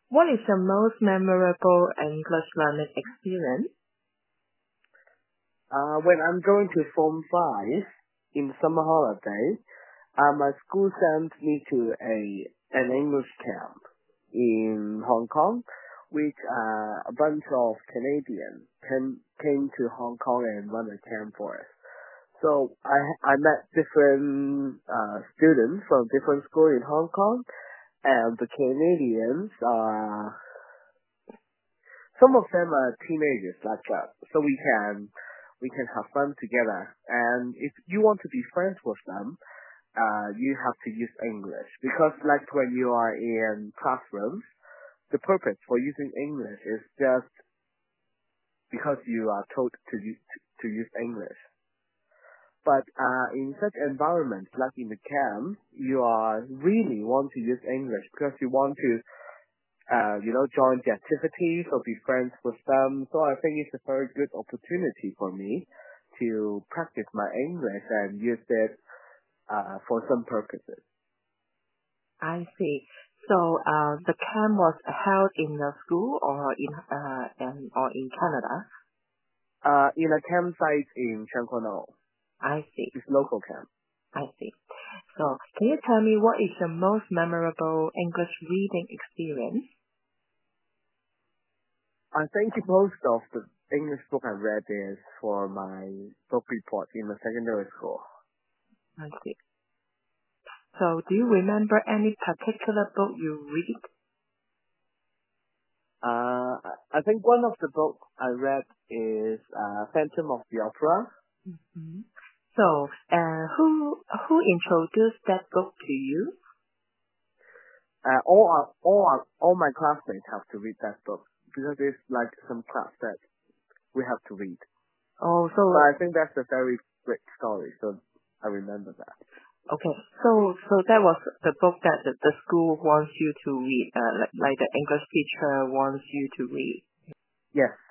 What is your most memorable English learning experience? When I'm going to Form 5 in summer holiday, my school sent me to an English camp in Hong Kong, which a bunch of Canadians came to Hong Kong and run a camp for us. So I met different students from different schools in Hong Kong, and the Canadians are some of them are teenagers like us, so we can have fun together. And if you want to be friends with them, you have to use English because, like, when you are in classrooms, the purpose for using English is just because you are told to use English. But in such environments, like in the camp, you are really want to use English because you want to, join the activities or be friends with them. So I think it's a very good opportunity for me to practice my English and use it for some purposes. I see. So, the camp was held in the school or in Canada? In a campsite in Changuano, I see. it's local camp. I see. So, can you tell me what is your most memorable English reading experience? I think most of the English book I read is for my book report in the secondary school. I see. So, do you remember any particular book you read? I think one of the books I read is Phantom of the Opera. Mhm. So, who introduced that book to you? All my classmates have to read that book because it's like some class that we have to read. Oh, But so I think that's a very great story, so I remember that. okay. So that was the book that the school wants you to read, like the English teacher wants you to read. Yes.